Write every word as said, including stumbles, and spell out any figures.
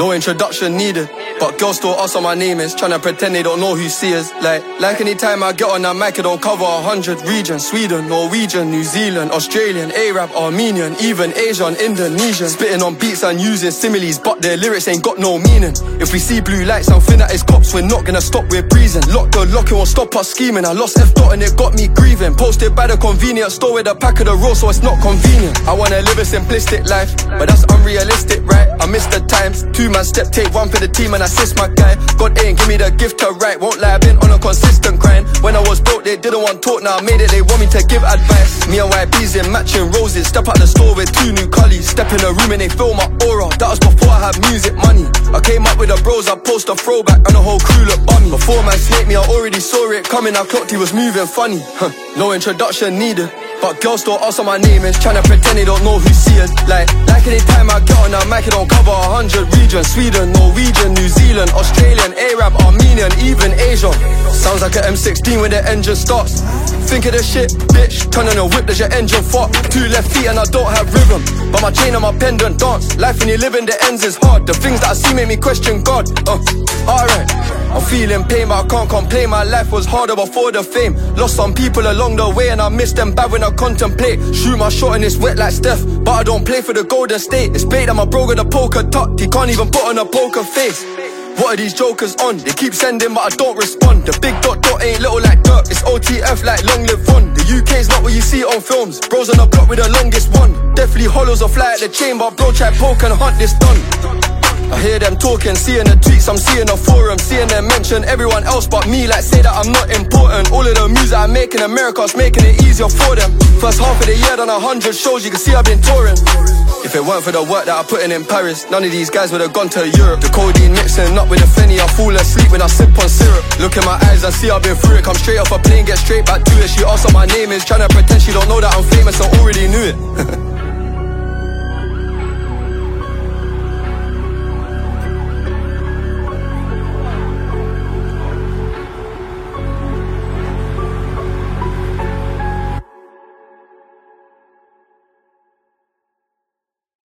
No introduction needed, but girls still ask what my name is, tryna pretend they don't know who see us. Like, like anytime I get on that mic, I don't cover a hundred regions. Sweden, Norwegian, New Zealand, Australian, Arab, Armenian, even Asian, Indonesian. Spitting on beats and using similes, but their lyrics ain't got no meaning. If we see blue lights and think that it's cops, we're not gonna stop, we're breezing. Lock the lock, it won't stop us scheming. I lost F dot and it got me grieving. Posted by the convenience store with a pack of the roll, so it's not convenient. I wanna live a simplistic life, but that's unrealistic, right? I miss the times. Two man step, take one for the team and assist my guy. God ain't give me the gift to write. Won't lie, I've been on a consistent grind. When I was broke, they didn't want talk. Now I made it, they want me to give advice. Me and Y B's in matching roses. Step out the store with two new collies. Step in the room and they feel my aura. That was before I had music money. I came up with the bros, I post a throwback and the whole crew look bummy. Before man snaked me, I already saw it coming. I clocked he was moving funny. Huh. No introduction needed, but girls still ask what my name is, tryna pretend they don't know who see us. Like, like anytime I get on that mic, it don't cover a hundred regions. Sweden, Norwegian, New Zealand, Australian, Arab, Armenian, even Asia. Sounds like an M sixteen when the engine starts. Think of the shit, bitch, turn on a whip, does your engine fart? Two left feet and I don't have rhythm, but my chain and my pendant dance. Life when you living, the ends is hard. The things that I see make me question God. Uh, alright, I'm feeling pain, but I can't complain. My life was harder before the fame. Lost some people along the way and I miss them bad when I contemplate. Shoot my shot and it's wet like Steph, but I don't play for the Golden State. It's bait that my bro got a poker tucked, he can't even put on a poker face. What are these jokers on? They keep sending but I don't respond. The big dot dot ain't little like dirt, it's O T F like long live on. The U K's not what you see on films. Bros on the block with the longest one. Definitely hollows or fly at the chain, but bro try poke and hunt this done. I hear them talking, seeing the tweets, I'm seeing the forum, seeing them mention everyone else but me, like say that I'm not important. All of the music I make in America's making it easier for them. First half of the year done a hundred shows, you can see I've been touring. If it weren't for the work that I put in in Paris, none of these guys would have gone to Europe. The codeine mixing up with the Fenny, I fall asleep when I sip on syrup. Look in my eyes and see I've been through it. Come straight off a plane, get straight back to it. She asked what my name is, trying to pretend she don't know that I'm famous, I already knew it.